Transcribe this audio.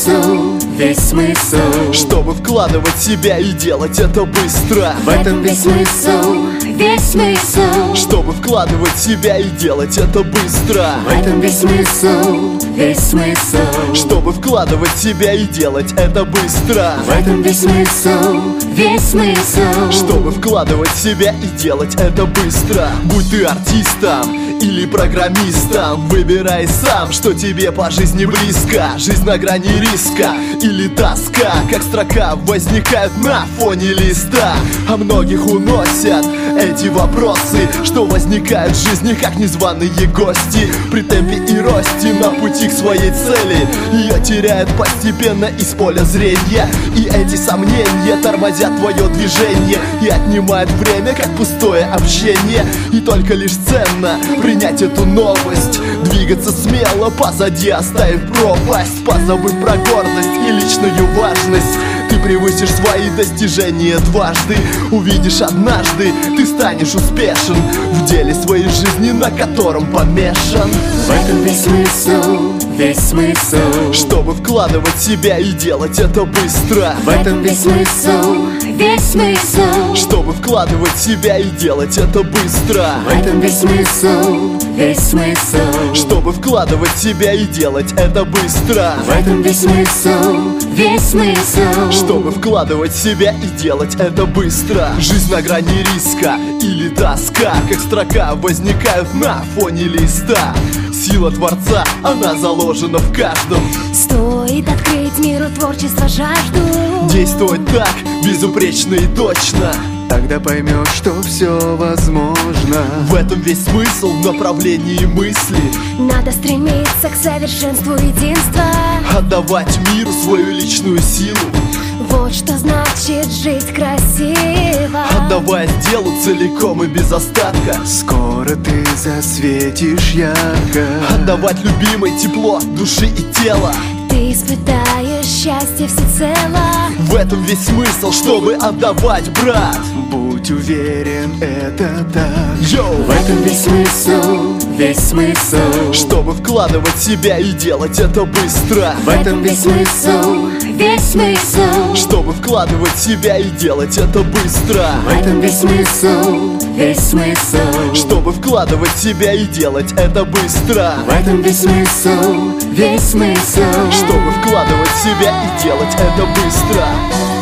смысл, весь смысл, чтобы вкладывать в себя и делать это быстро. в этом весь смысл, весь смысл, Чтобы вкладывать в себя и делать это быстро. в этом весь смысл, весь смысл, Чтобы вкладывать в себя и делать это быстро. в этом весь смысл, весь смысл, Чтобы вкладывать в себя и делать это быстро. Будь ты артистом или программистом, выбирай сам, что тебе по жизни близко. Жизнь на грани риска или тоска, как строка возникает на фоне листа. А многих уносят эти вопросы, что возникают в жизни как незваные гости. При темпе и росте на пути к своей цели ее теряют постепенно из поля зрения. И эти сомнения тормозят твое движение и отнимают время, как пустое общение. И только лишь ценно принять эту новость, двигаться смело, позади оставив пропасть, позабыв про гордость и личную важность. Ты превысишь свои достижения дважды, увидишь однажды, ты станешь успешен в деле своей жизни, на котором помешан. в этом весь смысл, весь смысл, Чтобы вкладывать в себя и делать это быстро. в этом весь смысл, весь смысл, Чтобы вкладывать в себя и делать это быстро. в этом весь смысл, весь смысл, Чтобы вкладывать в себя и делать это быстро. в этом весь смысл, весь смысл, Чтобы вкладывать в себя и делать это быстро. Жизнь на грани риска или тоска, как строка возникают на фоне листа. Сила Творца, она заложена в каждом. Стоит открыть миру творчества жажду. Действовать так, безупречно и точно. Тогда поймешь, что все возможно. В этом весь смысл в направлении мысли. Надо стремиться к совершенству единства. Отдавать миру свою личную силу, Вот что значит жить красиво. отдавая делу целиком и без остатка. Скоро ты засветишь ярко. Отдавать любимой тепло души и тела. Ты испытаешь счастье всецело. В этом весь смысл, чтобы отдавать, брат. Будь уверен, это так. Йоу! в этом весь смысл, весь смысл, Чтобы вкладывать в себя и делать это быстро. в этом весь смысл, весь смысл, Чтобы вкладывать в себя и делать это быстро. в этом весь смысл, весь смысл, Чтобы вкладывать в себя и делать это быстро. в этом весь смысл, весь смысл, Чтобы вкладывать в себя и делать это быстро.